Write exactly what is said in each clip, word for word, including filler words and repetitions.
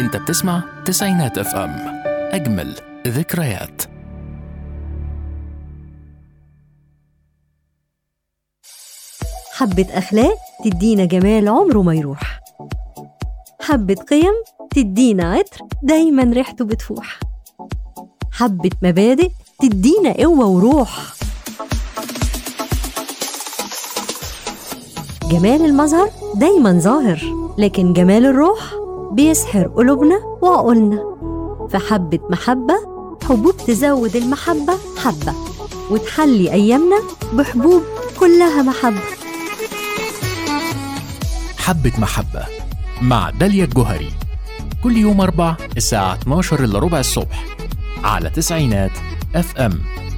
انت بتسمع تسعينات اف ام، اجمل ذكريات. حبة أخلاق تدينا جمال عمره ما يروح، حبة قيم تدينا عطر دايما ريحته بتفوح، حبة مبادئ تدينا قوة وروح. جمال المظهر دايما ظاهر، لكن جمال الروح بيسحر قلوبنا وعقولنا. فحبة محبة حبوب تزود المحبة حبة، وتحلي أيامنا بحبوب كلها محبة. حبة محبة مع داليا الجوهري، كل يوم أربع الساعة اتناشر إلا ربع الصبح على تسعينات اف ام.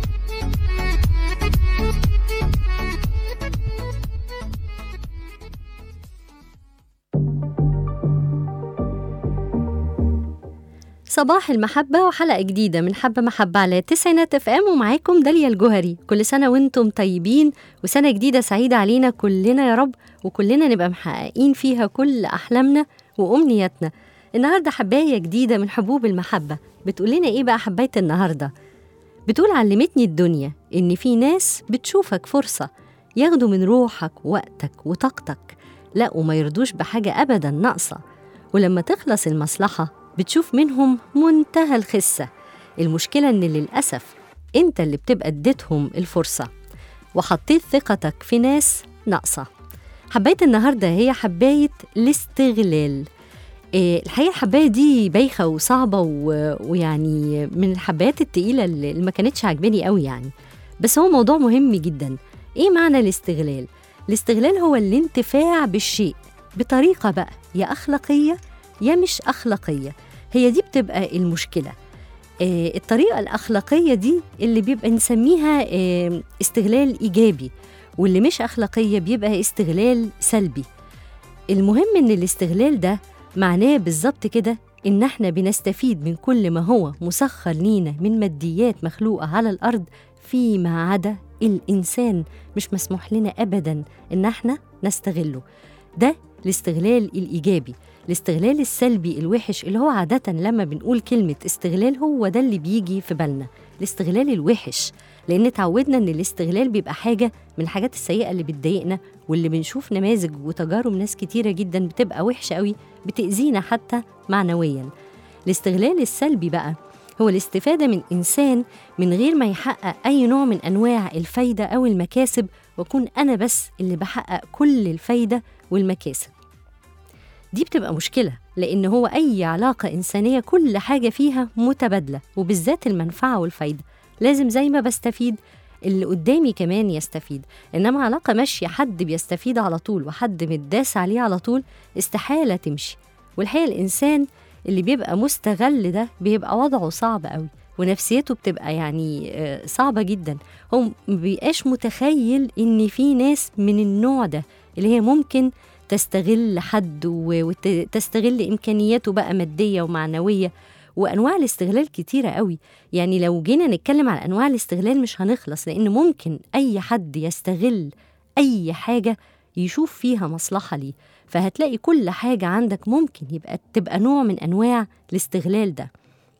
صباح المحبة وحلقة جديدة من حبة محبة على تسعينات اف ام، ومعاكم داليا الجوهري. كل سنة وانتم طيبين، وسنة جديدة سعيدة علينا كلنا يا رب، وكلنا نبقى محققين فيها كل أحلامنا وأمنياتنا. النهاردة حباية جديدة من حبوب المحبة. بتقول لنا إيه بقى حباية النهاردة؟ بتقول: علمتني الدنيا إن في ناس بتشوفك فرصة ياخدوا من روحك ووقتك وطاقتك، لا وما يرضوش بحاجة أبدا ناقصة، ولما تخلص المصلحة بتشوف منهم منتهى الخسة. المشكلة إن للأسف أنت اللي بتبقى اديتهم الفرصة وحطيت ثقتك في ناس ناقصة. حباية النهاردة هي حباية الاستغلال. إيه الحقيقة الحباية دي بايخة وصعبة و... ويعني من الحبايات التقيلة اللي ما كانتش عجباني قوي يعني، بس هو موضوع مهم جدا. إيه معنى الاستغلال؟ الاستغلال هو الانتفاع بالشيء بطريقة بقى يا أخلاقية يا مش أخلاقية. هي دي بتبقى المشكلة. آه الطريقة الأخلاقية دي اللي بيبقى نسميها آه استغلال إيجابي، واللي مش أخلاقية بيبقى استغلال سلبي. المهم إن الاستغلال ده معناه بالظبط كده إن احنا بنستفيد من كل ما هو مسخر لينا من ماديات مخلوقة على الأرض، فيما عدا الإنسان مش مسموح لنا أبداً إن احنا نستغله. ده الاستغلال الإيجابي. الاستغلال السلبي الوحش اللي هو عادة لما بنقول كلمة استغلال هو ده اللي بيجي في بالنا، الاستغلال الوحش، لأن تعودنا أن الاستغلال بيبقى حاجة من الحاجات السيئة اللي بتضايقنا، واللي بنشوف نماذج وتجارب ناس كتيرة جدا بتبقى وحشة قوي، بتأذينا حتى معنويا. الاستغلال السلبي بقى هو الاستفادة من إنسان من غير ما يحقق أي نوع من أنواع الفايدة أو المكاسب، وأكون أنا بس اللي بحقق كل الفايدة والمكاسب. دي بتبقى مشكلة، لأن هو أي علاقة إنسانية كل حاجة فيها متبادلة، وبالذات المنفعة والفايدة. لازم زي ما بستفيد اللي قدامي كمان يستفيد. إنما علاقة ماشية حد بيستفيد على طول وحد متداس عليه على طول استحالة تمشي. والحقيقة الإنسان اللي بيبقى مستغل ده بيبقى وضعه صعب قوي، ونفسيته بتبقى يعني صعبة جدا. هو مبيبقاش متخيل إن في ناس من النوع ده اللي هي ممكن تستغل حد وتستغل إمكانياته بقى مادية ومعنوية. وأنواع الاستغلال كتيرة قوي، يعني لو جينا نتكلم على أنواع الاستغلال مش هنخلص، لأن ممكن أي حد يستغل أي حاجة يشوف فيها مصلحة ليه، فهتلاقي كل حاجة عندك ممكن يبقى تبقى نوع من أنواع الاستغلال ده.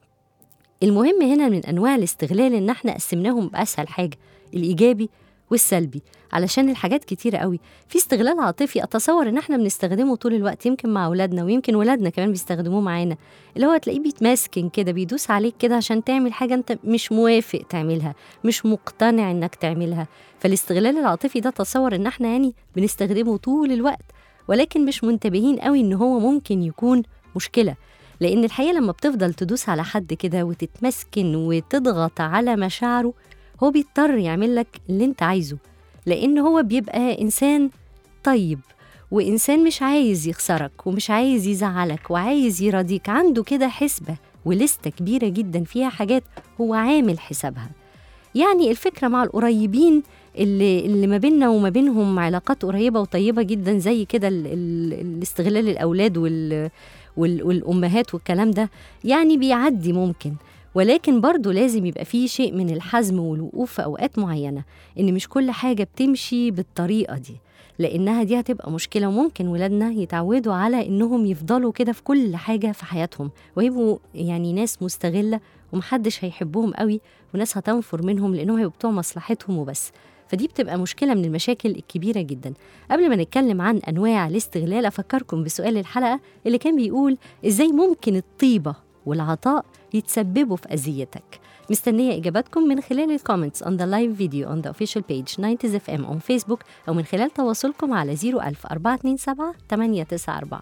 المهم هنا من أنواع الاستغلال إن احنا قسمناهم بأسهل حاجة، الإيجابي والسلبي، علشان الحاجات كتيرة قوي. في استغلال عاطفي أتصور إن احنا بنستخدمه طول الوقت، يمكن مع أولادنا ويمكن ولادنا كمان بيستخدموه معانا، اللي هو تلاقيه بيتماسكن كده، بيدوس عليك كده عشان تعمل حاجة أنت مش موافق تعملها، مش مقتنع إنك تعملها. فالاستغلال العاطفي ده تصور إن احنا يعني بنستخدمه طول الوقت، ولكن مش منتبهين قوي إن هو ممكن يكون مشكلة. لأن الحقيقة لما بتفضل تدوس على حد كده وتتمسكن وتضغط على مشاعره، هو بيضطر يعمل لك اللي انت عايزه، لأن هو بيبقى إنسان طيب، وإنسان مش عايز يخسرك ومش عايز يزعلك وعايز يراضيك. عنده كده حسبة ولستة كبيرة جدا فيها حاجات هو عامل حسابها. يعني الفكرة مع القريبين اللي, اللي ما بيننا وما بينهم علاقات قريبة وطيبة جدا، زي كده ال ال الاستغلال الأولاد وال وال والأمهات والكلام ده، يعني بيعدي ممكن، ولكن برضو لازم يبقى فيه شيء من الحزم والوقوف في أوقات معينة، إن مش كل حاجة بتمشي بالطريقة دي. لأنها دي هتبقى مشكلة، وممكن ولادنا يتعودوا على إنهم يفضلوا كده في كل حاجة في حياتهم، ويبقوا يعني ناس مستغلة ومحدش هيحبهم قوي، وناس هتنفر منهم لأنهم هيبقوا بتوع مصلحتهم وبس. فدي بتبقى مشكلة من المشاكل الكبيرة جدا. قبل ما نتكلم عن أنواع الاستغلال أفكركم بسؤال الحلقة اللي كان بيقول إزاي ممكن الطيبة والعطاء يتسببوا في أذيتك. مستنية إجاباتكم من خلال الكومنتس on the live video on the official page ناينتيز إف إم on Facebook، أو من خلال تواصلكم على صفر ألف أربعة اتنين سبعة تمانية تسعة أربعة.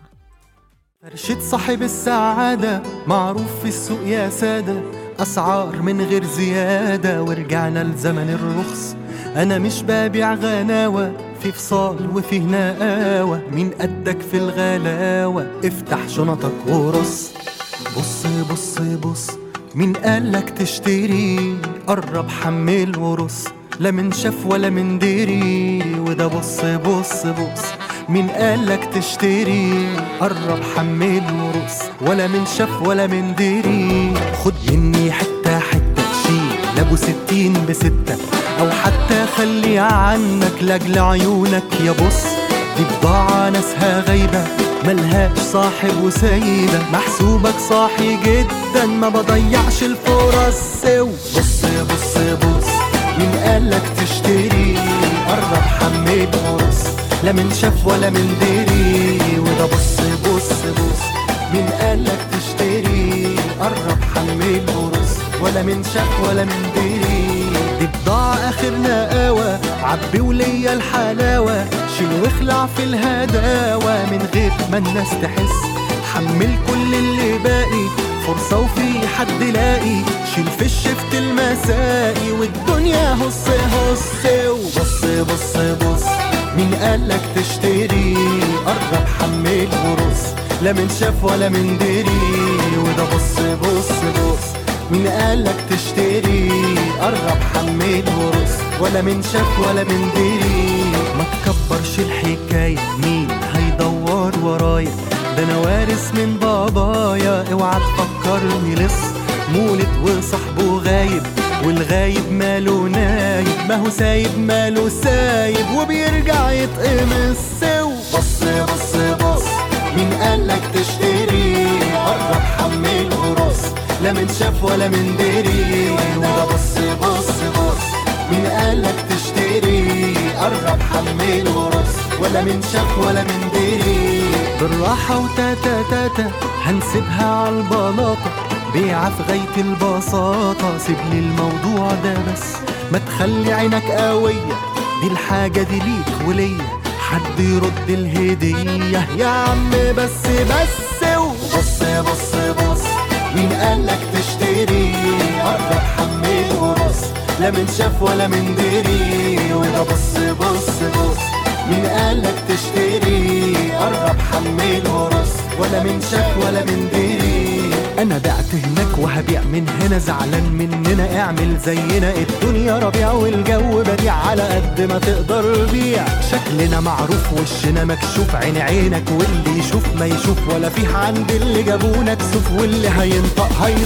فرشة صاحب السعادة معروف في السوق يا سادة، أسعار من غير زيادة ورجعنا لزمن الرخص. أنا مش ببيع غناوة، في فصال وفيه نقاوة، مين قدك في الغلاوة؟ افتح شنطك ورص. بص بص بص، مين قالك تشتري؟ قرب حمل ورص، لا من شاف ولا من دري. وده بص بص بص، مين قالك تشتري؟ قرب حمل ورص، ولا من شاف ولا من دري. خد مني حتة حتة، شيل لابو ستين بستة، أو حتى خلي عنك لأجل عيونك يا بص. دي بضاعة ناسها غايبة ملهاش صاحب وسايبة، محسوبك صاحي جدا ما بضيعش الفرص. بص بص بص، مين قالك تشتري؟ قرب حمل ورص، لا من شاف ولا من دري. وده بص بص بص، مين قالك تشتري؟ قرب حمل ورص، ولا من شاف ولا من دري. دي بضاعة آخر نقاوة، عبي وليا الحلاوة، شيل واخلع في الهداوة من غير ما الناس تحس. حمل كل اللي باقي، فرصة وفي حد لاقي، شيل في الشفت المسائي والدنيا هص هص. وبص بص بص، مين قالك تشتري؟ قرب حمل ورص، لا من شاف ولا من دري. وده بص بص بص، مين قالك تشتري؟ قرب حمل ورص، ولا من شاف ولا من دري. ما تكبرش الحكاية، مين هيدور ورايا؟ ده انا وارث من بابايا، اوعى تفكرني لص. مولد وصاحبه غايب، والغايب ماله نايب، ما هو سايب ماله سايب، وبيرجع يتقمص. بص بص بص، مين قالك تشتري؟ قرب حمل ورص، لا من شاف ولا من دري. وده بص بص بص، مين قالك تشتري؟ قرب حمل ورص، ولا من شاف ولا من دري. بالراحة وتاتا تاتا هنسيبها عالبلاطة، بيعة في غاية البساطة. سيبلي الموضوع ده بس، ما تخلي عينك قوية، دي الحاجة دي ليك وليا، حد يرد الهدية يا عم. بس بس بص بص بص، مين قالك تشتري؟ قرب حمل ورص، لا من شاف ولا من دري. وده بص بص بص، مين قالك تشتري؟ قرب حمل ورص، ولا من شاف ولا من دري. انا بعت هناك وهبيع من هنا، زعلان مننا اعمل زينا، الدنيا ربيع والجو بديع، على قد ما تقدر بيع. شكلنا معروف وشنا مكشوف، عين عينك واللي يشوف ما يشوف، ولا فيه عند اللي جابونا كسوف، واللي هينطق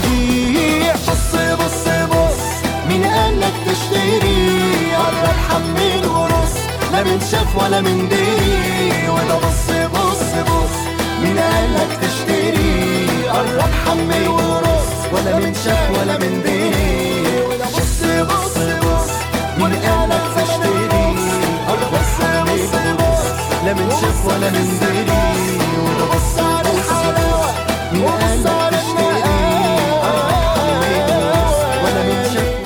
هيضيع. بص بص بص، مين قالك تشتري؟ قرب حمل ورص، لا من شاف ولا من دري. وده بص بص بص، مين قالك تشتري؟ قرب حمل ورص، ولا من شاف ولا من دري. وده بص بص بص، مين قالك تشتري؟ قرب حمل ورص، لا من شاف ولا من دري. وده بص بص بص، مين قالك تشتري؟ قرب حمل ورص، ولا من شاف.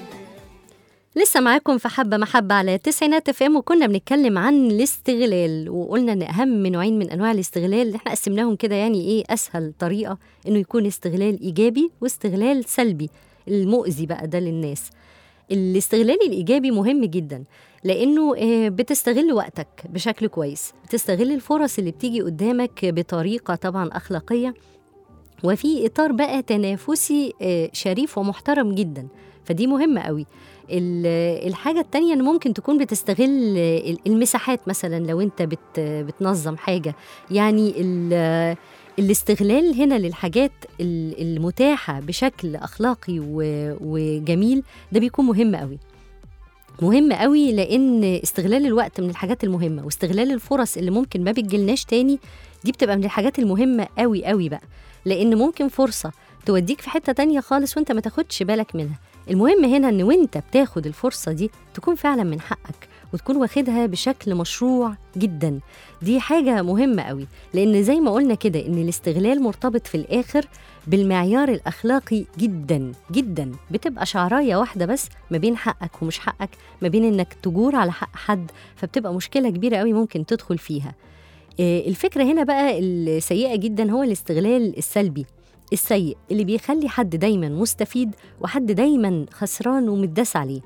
لسه معاكم في حبة محبة على تسعينات اف ام، وكنا بنتكلم عن الاستغلال، وقلنا ان اهم نوعين من انواع الاستغلال اللي احنا قسمناهم كده، يعني ايه اسهل طريقة انه يكون استغلال ايجابي واستغلال سلبي المؤذي بقى ده للناس. الاستغلال الايجابي مهم جدا، لانه بتستغل وقتك بشكل كويس، بتستغل الفرص اللي بتيجي قدامك بطريقة طبعا اخلاقية، وفي اطار بقى تنافسي شريف ومحترم جدا، فدي مهمة قوي. الحاجة التانية إن ممكن تكون بتستغل المساحات، مثلا لو أنت بت بتنظم حاجة، يعني الاستغلال هنا للحاجات المتاحة بشكل أخلاقي وجميل، ده بيكون مهم قوي. مهم قوي، لأن استغلال الوقت من الحاجات المهمة، واستغلال الفرص اللي ممكن ما بتجيلناش تاني دي بتبقى من الحاجات المهمة قوي قوي بقى، لأن ممكن فرصة توديك في حتة تانية خالص وانت ما تاخدش بالك منها. المهم هنا ان وانت بتاخد الفرصة دي تكون فعلا من حقك، وتكون واخدها بشكل مشروع جدا. دي حاجة مهمة قوي، لأن زي ما قلنا كده إن الاستغلال مرتبط في الآخر بالمعيار الأخلاقي جدا جدا. بتبقى شعراية واحدة بس ما بين حقك ومش حقك، ما بين إنك تجور على حق حد، فبتبقى مشكلة كبيرة قوي ممكن تدخل فيها. الفكرة هنا بقى السيئة جدا هو الاستغلال السلبي السيء اللي بيخلي حد دايما مستفيد وحد دايما خسران ومتداس عليه.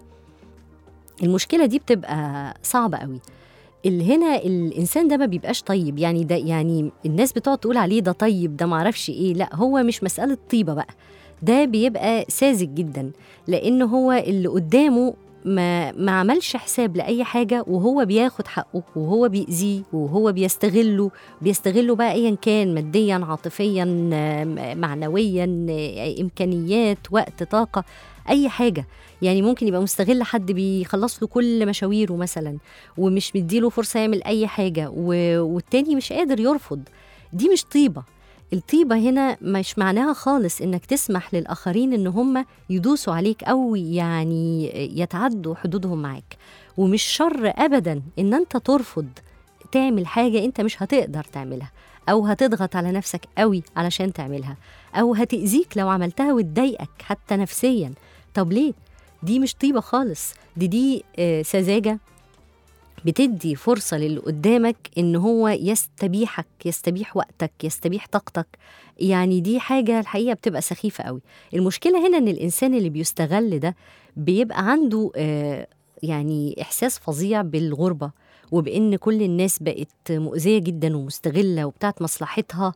المشكلة دي بتبقى صعبة قوي. اللي هنا الإنسان ده ما بيبقاش طيب، يعني ده يعني الناس بتقعد تقول عليه ده طيب، ده معرفش إيه، لا هو مش مسألة طيبة بقى، ده بيبقى ساذج جدا، لأنه هو اللي قدامه ما, ما عملش حساب لأي حاجة، وهو بياخد حقه وهو بيأذيه وهو بيستغله بيستغله بقى أيا كان، ماديا عاطفيا معنويا إمكانيات وقت طاقة أي حاجة. يعني ممكن يبقى مستغل حد بيخلص له كل مشاويره مثلا ومش مديله فرصة يعمل أي حاجة، والتاني مش قادر يرفض. دي مش طيبة. الطيبة هنا مش معناها خالص إنك تسمح للآخرين إن هم يدوسوا عليك أو يعني يتعدوا حدودهم معاك، ومش شر أبدا إن أنت ترفض تعمل حاجة أنت مش هتقدر تعملها، أو هتضغط على نفسك قوي علشان تعملها، أو هتأذيك لو عملتها وتضايقك حتى نفسيا. طب ليه؟ دي مش طيبة خالص، دي دي آه سذاجة بتدي فرصة للي قدامك إن هو يستبيحك، يستبيح وقتك، يستبيح طاقتك. يعني دي حاجة الحقيقة بتبقى سخيفة قوي. المشكلة هنا إن الإنسان اللي بيستغل ده بيبقى عنده آه يعني إحساس فظيع بالغربة، وبإن كل الناس بقت مؤذية جدا ومستغلة وبتاعت مصلحتها،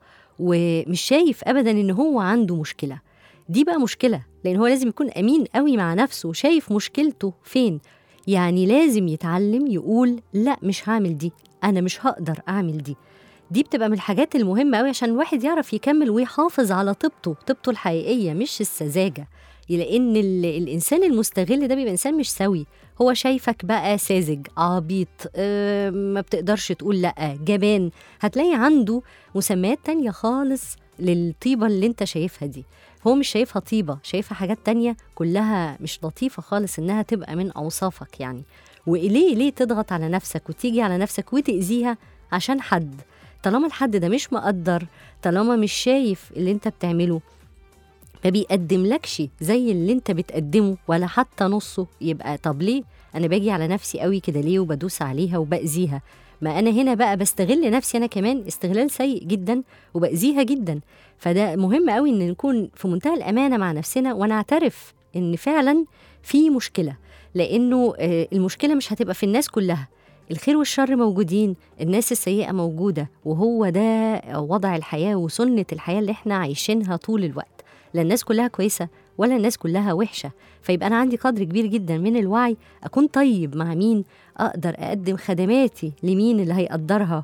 ومش شايف أبدا إن هو عنده مشكلة. دي بقى مشكلة، لأن هو لازم يكون أمين قوي مع نفسه وشايف مشكلته فين. يعني لازم يتعلم يقول لا مش هعمل دي، أنا مش هقدر أعمل دي. دي بتبقى من الحاجات المهمة قوي عشان الواحد يعرف يكمل ويحافظ على طيبته، طيبته الحقيقية مش السذاجة. لأن الإنسان المستغل ده بيبقى إنسان مش سوي، هو شايفك بقى ساذج عبيط، أه ما بتقدرش تقول لأ، جبان. هتلاقي عنده مسميات تانية خالص للطيبة اللي انت شايفها دي. هو مش شايفها طيبة، شايفها حاجات تانية كلها مش لطيفة خالص إنها تبقى من أوصافك. يعني وإليه ليه تضغط على نفسك وتيجي على نفسك وتأذيها عشان حد؟ طالما الحد ده مش مقدر، طالما مش شايف اللي انت بتعمله، ما بيقدم لكش زي اللي انت بتقدمه ولا حتى نصه، يبقى طب ليه أنا باجي على نفسي قوي كده ليه وبدوس عليها وبأذيها؟ ما أنا هنا بقى بستغل نفسي أنا كمان استغلال سيء جدا وبأذيها جدا. فده مهم قوي إن نكون في منتهى الأمانة مع نفسنا ونعترف إن فعلا في مشكلة، لأنه المشكلة مش هتبقى في الناس كلها. الخير والشر موجودين، الناس السيئة موجودة، وهو ده وضع الحياة وسنة الحياة اللي احنا عايشينها طول الوقت. لا الناس كلها كويسة ولا الناس كلها وحشة. فيبقى أنا عندي قدر كبير جدا من الوعي، أكون طيب مع مين، أقدر أقدم خدماتي لمين اللي هيقدرها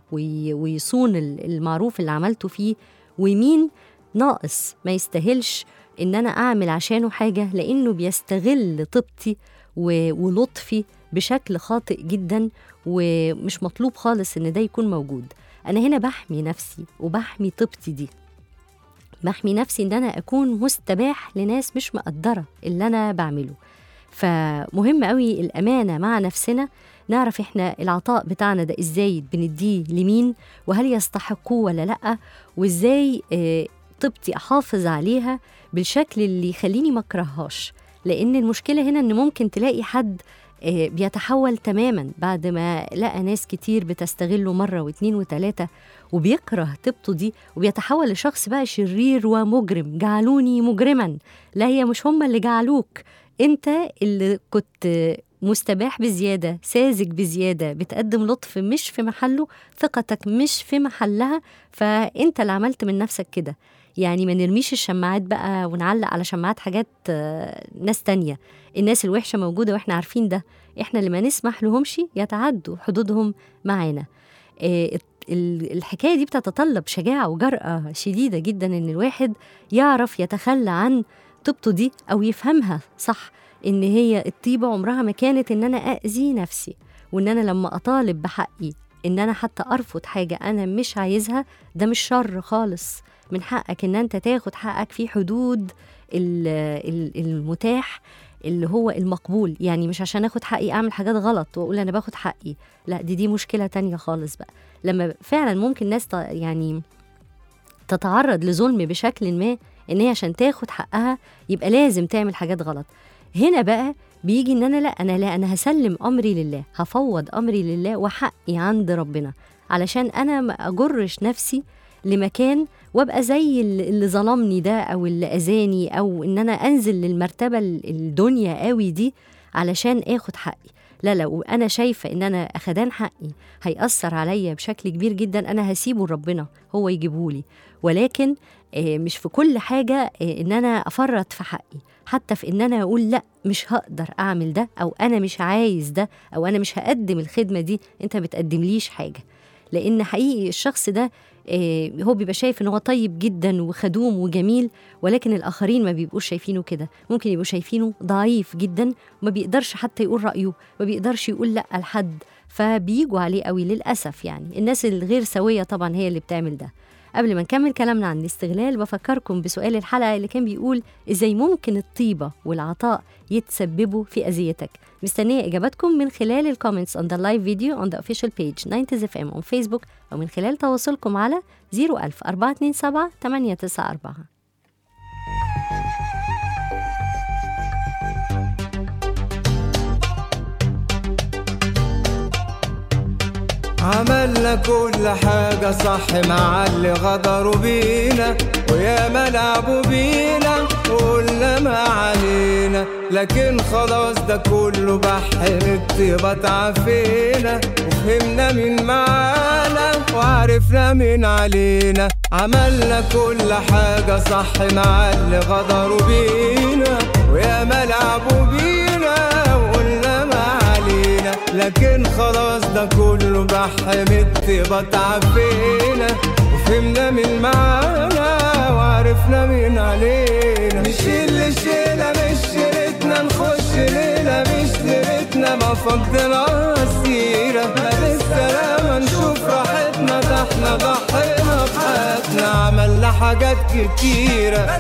ويصون المعروف اللي عملته فيه، ومين ناقص ما يستاهلش إن أنا أعمل عشانه حاجة، لأنه بيستغل طيبتي ولطفي بشكل خاطئ جدا، ومش مطلوب خالص إن ده يكون موجود. أنا هنا بحمي نفسي وبحمي طيبتي دي، بحمي نفسي إن أنا أكون مستباح لناس مش مقدرة اللي أنا بعمله. فمهم قوي الأمانة مع نفسنا، نعرف إحنا العطاء بتاعنا ده إزاي بنديه لمين، وهل يستحقوه ولا لأ، وإزاي طيبتي أحافظ عليها بالشكل اللي يخليني ما أكرههاش. لأن المشكلة هنا إن ممكن تلاقي حد بيتحول تماما بعد ما لقى ناس كتير بتستغله مرة واثنين وثلاثة، وبيكره طيبته دي وبيتحول لشخص بقى شرير ومجرم. جعلوني مجرما، لا هي مش هم اللي جعلوك، انت اللي كنت مستباح بزيادة، ساذج بزيادة، بتقدم لطف مش في محله، ثقتك مش في محلها، فانت اللي عملت من نفسك كده. يعني ما نرميش الشماعات بقى ونعلق على شماعات حاجات ناس تانية. الناس الوحشة موجودة واحنا عارفين ده، احنا اللي ما نسمح لهمش يتعدوا حدودهم معانا. الحكاية دي بتتطلب شجاعة وجرأة شديدة جدا ان الواحد يعرف يتخلى عن طيبته دي او يفهمها صح، إن هي الطيبة عمرها ما كانت إن أنا أأذي نفسي، وإن أنا لما أطالب بحقي إن أنا حتى أرفض حاجة أنا مش عايزها، ده مش شر خالص. من حقك إن أنت تاخد حقك في حدود المتاح اللي هو المقبول. يعني مش عشان أخد حقي أعمل حاجات غلط وأقول أنا باخد حقي، لا، دي دي مشكلة تانية خالص بقى. لما فعلا ممكن ناس يعني تتعرض لظلم بشكل ما، إن هي عشان تاخد حقها يبقى لازم تعمل حاجات غلط. هنا بقى بيجي إن أنا لا أنا لا أنا هسلم أمري لله، هفوض أمري لله وحقي عند ربنا، علشان أنا ما أجرش نفسي لمكان وابقى زي اللي ظلمني ده أو اللي أذاني، أو إن أنا أنزل للمرتبة الدنيا قوي دي علشان آخد حقي. لا لا، وأنا شايفة إن أنا أخدان حقي هيأثر عليا بشكل كبير جدا، أنا هسيبه لربنا هو يجيبهولي. ولكن مش في كل حاجة إن أنا أفرط في حقي، حتى في إن أنا أقول لا مش هقدر أعمل ده، أو أنا مش عايز ده، أو أنا مش هقدم الخدمة دي، أنت بتقدمليش حاجة. لأن حقيقي الشخص ده هو بيبقى شايف إن هو طيب جدا وخدوم وجميل، ولكن الآخرين ما بيبقوش شايفينه كده، ممكن يبقوا شايفينه ضعيف جدا وما بيقدرش حتى يقول رأيه، ما بيقدرش يقول لأ لحد، فبيجوا عليه قوي للأسف. يعني الناس الغير سوية طبعا هي اللي بتعمل ده. قبل ما نكمل كلامنا عن الاستغلال بفكركم بسؤال الحلقة اللي كان بيقول إزاي ممكن الطيبة والعطاء يتسببوا في أذيتك. مستنية إجاباتكم من خلال الكومنتس on the live video on the official page تسعينات إف إم on Facebook، أو من خلال تواصلكم على صفر ألف أربعة اتنين سبعة تمانية تسعة أربعة. عملنا كل حاجة صح مع اللي غدروا بينا، ويا ما لعبوا بينا وقلنا ما علينا، لكن خلاص ده كله بحر الطيبة تعافينا، وفهمنا مين معانا وعرفنا مين علينا. عملنا كل حاجة صح مع اللي غدروا بينا، ويا ما لعبوا بينا وقلنا ما علينا، لكن خلاص ده كله بحر الطيبة تعافينا، وفهمنا مين معانا وعرفنا مين علينا. نشيل الشيلة مش شيلتنا، نخش ليلة مش ليلتنا، ما فقدنا السيرة، ما بالسلامة نشوف راحتنا، ده احنا ضحينا بحياتنا، عملنا حاجات كتيرة.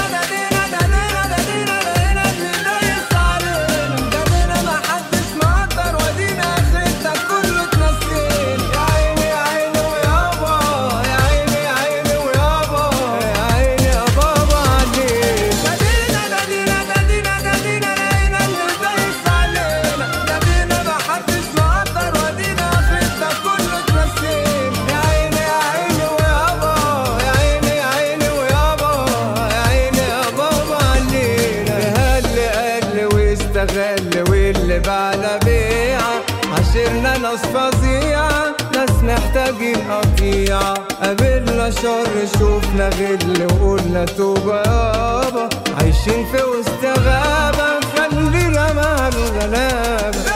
واللي بعنا بيعة عشرنا ناس فظيعة، ناس محتاجين قطيعة، قابلنا شر شوفنا غل وقلنا توبة يابا، عايشين في وسط غابة خلينا مع الغلابة.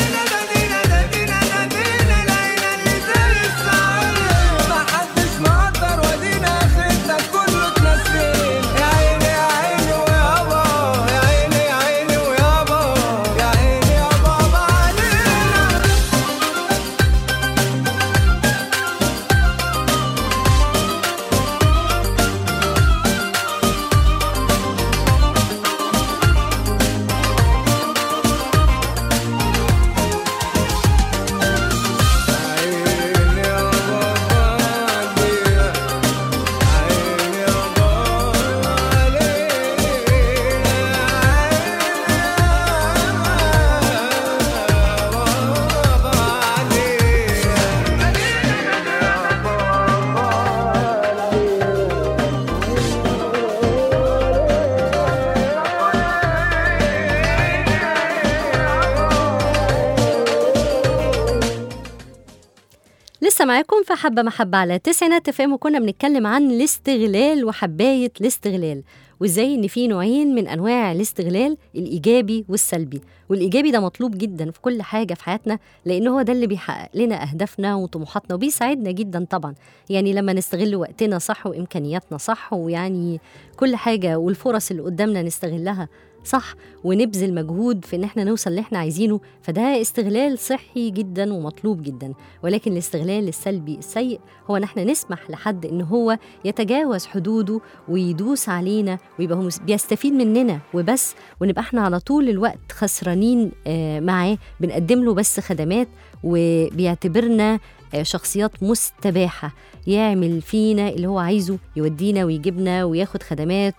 لسه معاكم في حبة محبة على تسعينات اف ام، وكنا بنتكلم عن الاستغلال وحباية الاستغلال، وازاي ان في نوعين من انواع الاستغلال، الايجابي والسلبي. والايجابي ده مطلوب جدا في كل حاجة في حياتنا، لان هو ده اللي بيحقق لنا اهدافنا وطموحاتنا وبيساعدنا جدا طبعا. يعني لما نستغل وقتنا صح وامكانياتنا صح، ويعني كل حاجة والفرص اللي قدامنا نستغلها صح ونبذل مجهود في ان احنا نوصل اللي احنا عايزينه، فده استغلال صحي جدا ومطلوب جدا. ولكن الاستغلال السلبي السيء هو ان احنا نسمح لحد ان هو يتجاوز حدوده ويدوس علينا ويبقى هو بيستفيد مننا وبس، ونبقى احنا على طول الوقت خسرانين معاه، بنقدم له بس خدمات وبيعتبرنا شخصيات مستباحة، يعمل فينا اللي هو عايزه، يودينا ويجيبنا وياخد خدمات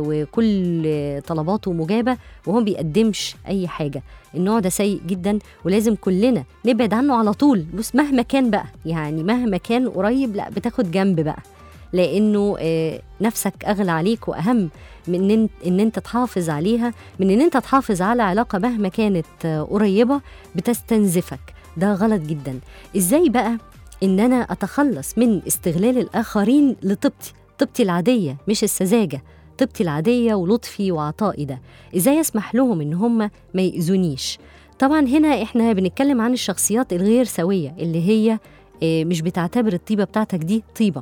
وكل طلباته مجابة وهو بيقدمش أي حاجة. النوع ده سيء جدا ولازم كلنا نبعد عنه على طول. بص مهما كان بقى، يعني مهما كان قريب لا بتاخد جنب بقى، لأنه نفسك أغلى عليك وأهم من إن أنت تحافظ عليها، من إن أنت تحافظ على علاقة مهما كانت قريبة بتستنزفك. ده غلط جدا. إزاي بقى إن أنا أتخلص من استغلال الآخرين لطيبتي، طيبتي العادية مش السذاجة، طيبتي العادية ولطفي وعطائي ده؟ إزاي أسمح لهم إن هم ما يأذونيش؟ طبعا هنا إحنا بنتكلم عن الشخصيات الغير سوية اللي هي مش بتعتبر الطيبة بتاعتك دي طيبة.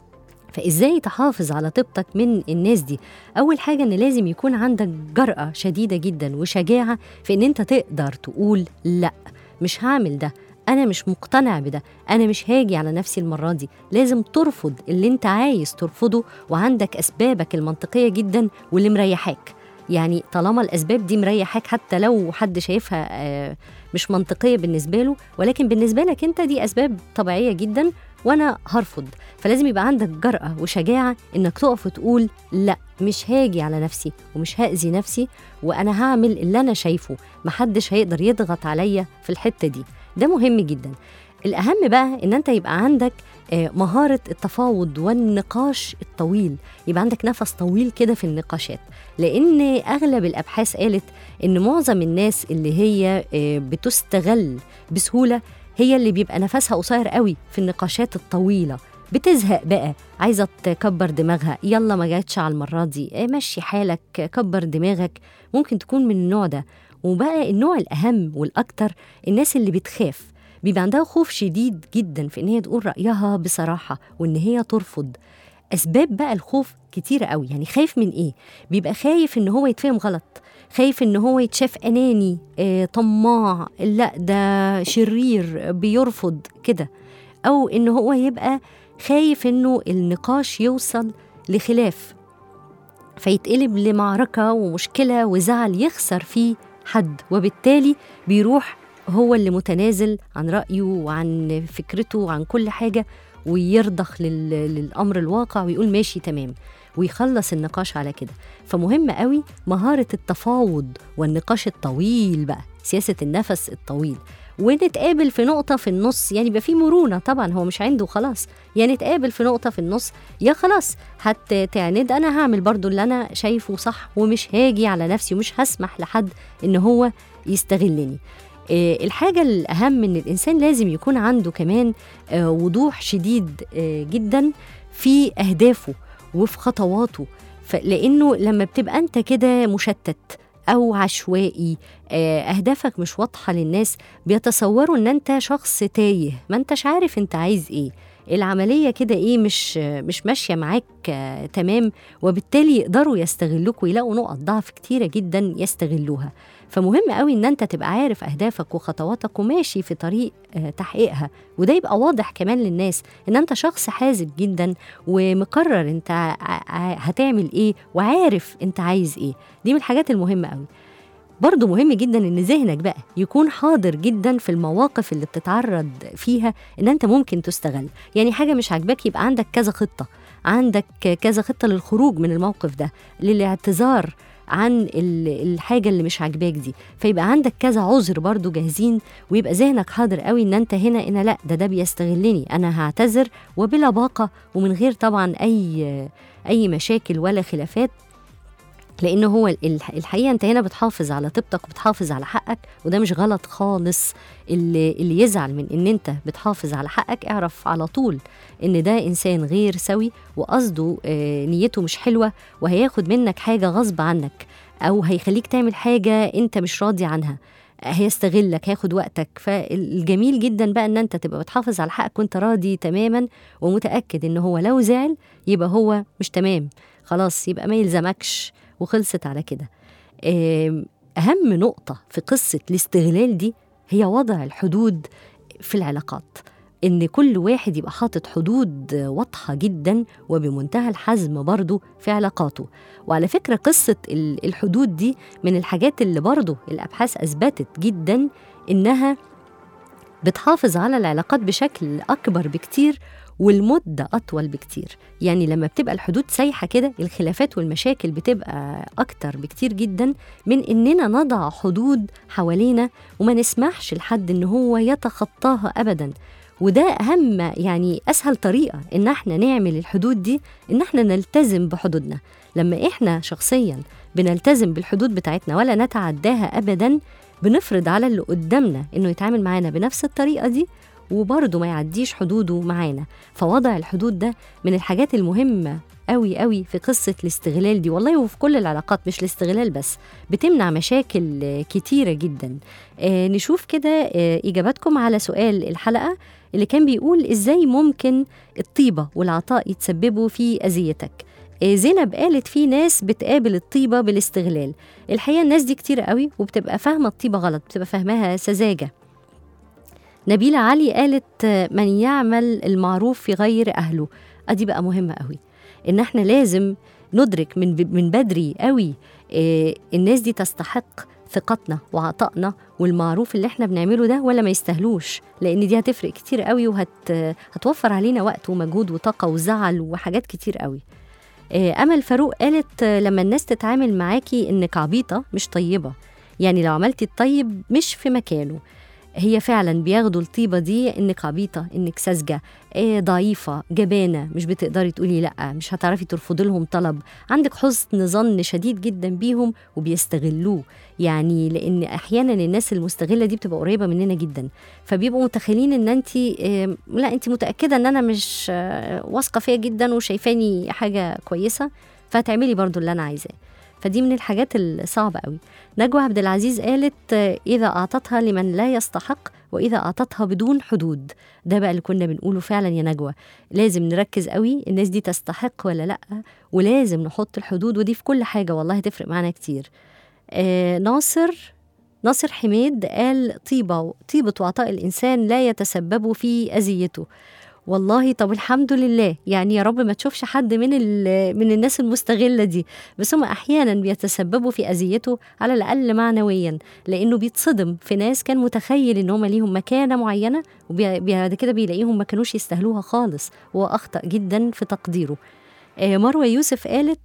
فإزاي تحافظ على طيبتك من الناس دي؟ أول حاجة إن لازم يكون عندك جرأة شديدة جدا وشجاعة في إن أنت تقدر تقول لأ، مش هعمل ده، أنا مش مقتنع بده، أنا مش هاجي على نفسي المرة دي. لازم ترفض اللي أنت عايز ترفضه وعندك أسبابك المنطقية جدا واللي مريحاك. يعني طالما الأسباب دي مريحاك حتى لو حد شايفها مش منطقية بالنسبة له، ولكن بالنسبة لك أنت دي أسباب طبيعية جدا وأنا هرفض. فلازم يبقى عندك جرأة وشجاعة إنك تقف وتقول لأ، مش هاجي على نفسي ومش هأذي نفسي، وأنا هعمل اللي أنا شايفه، محدش هيقدر يضغط عليا في الحتة دي. ده مهم جدا. الأهم بقى إن أنت يبقى عندك مهارة التفاوض والنقاش الطويل، يبقى عندك نفس طويل كده في النقاشات، لأن أغلب الأبحاث قالت إن معظم الناس اللي هي بتستغل بسهولة هي اللي بيبقى نفسها قصير قوي في النقاشات الطويلة، بتزهق بقى، عايزة تكبر دماغها، يلا ما جاتش على المرة دي، مشي حالك، كبر دماغك. ممكن تكون من النوع ده. وبقى النوع الأهم والأكتر الناس اللي بتخاف، بيبقى عندها خوف شديد جدا في إن هي تقول رأيها بصراحة وإن هي ترفض. أسباب بقى الخوف كتيرة قوي. يعني خايف من إيه؟ بيبقى خايف إن هو يتفهم غلط، خايف إن هو يتشاف أناني، آه، طماع، لا ده شرير بيرفض كده، أو إن هو يبقى خايف إنه النقاش يوصل لخلاف فيتقلب لمعركة ومشكلة وزعل يخسر فيه حد، وبالتالي بيروح هو اللي متنازل عن رأيه وعن فكرته وعن كل حاجة ويرضخ للأمر الواقع ويقول ماشي تمام ويخلص النقاش على كده. فمهم قوي مهارة التفاوض والنقاش الطويل بقى، سياسة النفس الطويل، ونتقابل في نقطة في النص. يعني بقى في مرونة طبعا، هو مش عنده خلاص، يعني نتقابل في نقطة في النص، يا خلاص حتى تعند أنا هعمل برضو اللي أنا شايفه صح ومش هاجي على نفسي ومش هسمح لحد إن هو يستغلني. آه الحاجة الأهم إن الإنسان لازم يكون عنده كمان آه وضوح شديد آه جدا في أهدافه وفي خطواته، لأنه لما بتبقى أنت كده مشتت أو عشوائي، أهدافك مش واضحة للناس، بيتصوروا أن أنت شخص تايه، ما أنتش عارف أنت عايز إيه، العملية كده إيه مش مش ماشية معاك تمام، وبالتالي يقدروا يستغلوك ويلاقوا نقط ضعف كتيرة جدا يستغلوها. فمهم قوي ان انت تبقى عارف اهدافك وخطواتك وماشي في طريق تحقيقها، وده يبقى واضح كمان للناس ان انت شخص حازم جدا ومقرر انت هتعمل ايه وعارف انت عايز ايه. دي من الحاجات المهمة قوي. برضو مهم جدا ان ذهنك بقى يكون حاضر جدا في المواقف اللي بتتعرض فيها ان انت ممكن تستغل. يعني حاجة مش عاجباك يبقى عندك كذا خطة، عندك كذا خطة للخروج من الموقف ده، للاعتذار عن الحاجة اللي مش عاجباك دي، فيبقى عندك كذا عذر برضو جاهزين، ويبقى ذهنك حاضر قوي ان انت هنا انا لا ده ده بيستغلني، انا هعتذر وبلا باقة ومن غير طبعا اي اي مشاكل ولا خلافات، لأنه هو الحقيقة أنت هنا بتحافظ على طيبتك وبتحافظ على حقك، وده مش غلط خالص. اللي, اللي يزعل من أن أنت بتحافظ على حقك اعرف على طول أن ده إنسان غير سوي وقصده نيته مش حلوة، وهياخد منك حاجة غصب عنك أو هيخليك تعمل حاجة أنت مش راضي عنها، هيستغلك، هياخد وقتك. فالجميل جدا بقى أن أنت تبقى بتحافظ على حقك وأنت راضي تماما ومتأكد أنه هو لو زعل يبقى هو مش تمام خلاص، يبقى ما يلزمكش وخلصت على كده. أهم نقطة في قصة الاستغلال دي هي وضع الحدود في العلاقات، إن كل واحد يبقى حاطط حدود واضحة جدا وبمنتهى الحزم برضو في علاقاته. وعلى فكرة قصة الحدود دي من الحاجات اللي برضو الأبحاث أثبتت جدا إنها بتحافظ على العلاقات بشكل أكبر بكتير والمدة أطول بكتير. يعني لما بتبقى الحدود سايحة كده الخلافات والمشاكل بتبقى أكتر بكتير جدا من إننا نضع حدود حوالينا وما نسمحش لحد إن هو يتخطاها أبدا. وده أهم يعني أسهل طريقة إن احنا نعمل الحدود دي، إن احنا نلتزم بحدودنا. لما احنا شخصيا بنلتزم بالحدود بتاعتنا ولا نتعداها أبدا، بنفرض على اللي قدامنا إنه يتعامل معانا بنفس الطريقة دي وبرضه ما يعديش حدوده معانا. فوضع الحدود ده من الحاجات المهمة قوي قوي في قصة الاستغلال دي والله، وفي كل العلاقات مش الاستغلال بس، بتمنع مشاكل كتيرة جدا. آه نشوف كده آه إجاباتكم على سؤال الحلقة اللي كان بيقول إزاي ممكن الطيبة والعطاء يتسببوا في أذيتك. آه زينب قالت في ناس بتقابل الطيبة بالاستغلال. الحقيقة الناس دي كتير قوي وبتبقى فاهمة الطيبة غلط، بتبقى فاهمها سذاجة. نبيلة علي قالت من يعمل المعروف في غير أهله. أدي بقى مهمة قوي، إن احنا لازم ندرك من من بدري قوي إيه الناس دي تستحق ثقتنا وعطائنا والمعروف اللي احنا بنعمله ده ولا ما يستاهلوش، لأن دي هتفرق كتير قوي وهت هتوفر علينا وقت ومجهود وطاقة وزعل وحاجات كتير قوي. إيه أمل فاروق قالت لما الناس تتعامل معاكي إنك عبيطة مش طيبة، يعني لو عملتي الطيب مش في مكانه. هي فعلا بياخدوا الطيبة دي إنك عبيطة، إنك ساذجة، إيه ضعيفة، جبانة، مش بتقدري تقولي لأ، مش هتعرفي ترفضي لهم طلب، عندك حسن ظن شديد جدا بيهم وبيستغلوه. يعني لأن أحيانا الناس المستغلة دي بتبقى قريبة مننا جدا، فبيبقوا متخيلين إن أنت إيه لا أنت متأكدة إن أنا مش آه واثقة فيها جدا وشايفاني حاجة كويسة فهتعملي برضو اللي أنا عايزاه. فدي من الحاجات الصعبة قوي. نجوى عبد العزيز قالت إذا أعطتها لمن لا يستحق وإذا أعطتها بدون حدود. ده بقى اللي كنا بنقوله فعلا يا نجوى، لازم نركز قوي الناس دي تستحق ولا لأ، ولازم نحط الحدود، ودي في كل حاجة والله هتفرق معنا كتير. آه ناصر ناصر حميد قال طيبة طيبة وعطاء الإنسان لا يتسبب في أذيته. والله طب الحمد لله، يعني يا رب ما تشوفش حد من من الناس المستغلة دي، بس هم أحيانا بيتسببوا في أذيته على الأقل معنويا، لأنه بيتصدم في ناس كان متخيل إن هم ليهم مكانة معينة وبعد كده بيلاقيهم ما كانوش يستاهلوها خالص وأخطأ جدا في تقديره. آه مروة يوسف قالت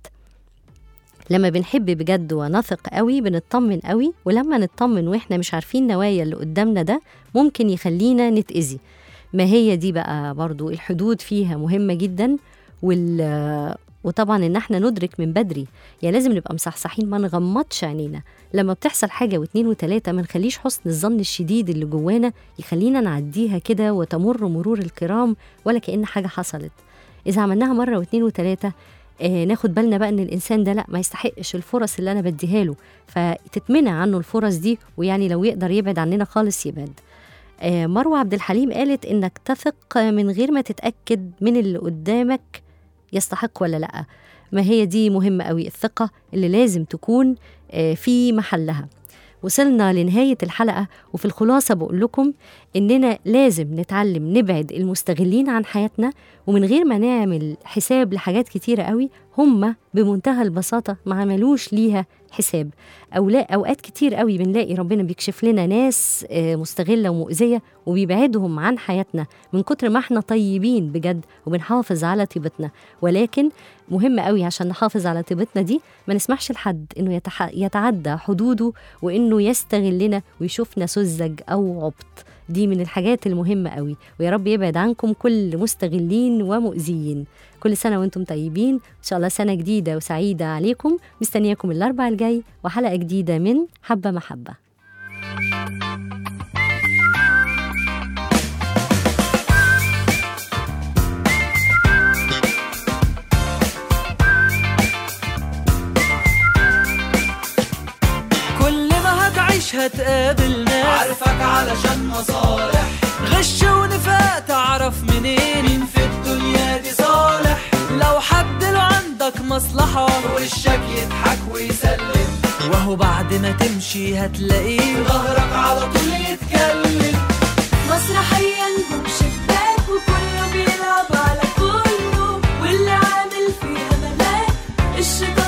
لما بنحب بجد ونثق قوي بنطمن قوي، ولما نطمن وإحنا مش عارفين نوايا اللي قدامنا ده ممكن يخلينا نتأذي. ما هي دي بقى برضو الحدود فيها مهمة جدا، وال وطبعا ان احنا ندرك من بدري، يعني لازم نبقى مصحصحين ما نغمضش عينينا لما بتحصل حاجة واثنين وثلاثة، ما نخليش حسن الظن الشديد اللي جوانا يخلينا نعديها كده وتمر مرور الكرام ولا كأن حاجة حصلت. إذا عملناها مرة واثنين وثلاثة آه ناخد بالنا بقى ان الإنسان ده لا ما يستحقش الفرص اللي أنا بديها له، فتتمنع عنه الفرص دي، ويعني لو يقدر يبعد عننا خالص يبعد. آه مروة عبد الحليم قالت إنك تثق من غير ما تتأكد من اللي قدامك يستحق ولا لأ. ما هي دي مهمة قوي، الثقة اللي لازم تكون آه في محلها. وصلنا لنهاية الحلقة، وفي الخلاصة بقول لكم إننا لازم نتعلم نبعد المستغلين عن حياتنا، ومن غير ما نعمل حساب لحاجات كتيرة قوي هم بمنتهى البساطة ما عملوش ليها حساب. أو لا أوقات كتير قوي بنلاقي ربنا بيكشف لنا ناس مستغلة ومؤذية وبيبعدهم عن حياتنا من كتر ما احنا طيبين بجد وبنحافظ على طيبتنا. ولكن مهم قوي عشان نحافظ على طيبتنا دي ما نسمحش لحد إنه يتح... يتعدى حدوده وإنه يستغلنا ويشوفنا سذج أو عبط. دي من الحاجات المهمة قوي، ويا رب يبعد عنكم كل مستغلين ومؤذيين. كل سنة وانتم طيبين، إن شاء الله سنة جديدة وسعيدة عليكم. مستنياكم الأربعاء الجاي وحلقة جديدة من حبة محبة. كل ما هتعيش هتقابل ناس عارفك علشان مصالح، غش ونفاق تعرف منين مين في الدنيا دي صالح. لو حد له عندك مصلحة وشك يضحك ويسلم وهو بعد بعد ما تمشي هتلاقيه ظهرك على طول يتكلم. مسرحية نجوم شباك وكله بيلعب على كله، واللي عامل فيها ملاك الشيطان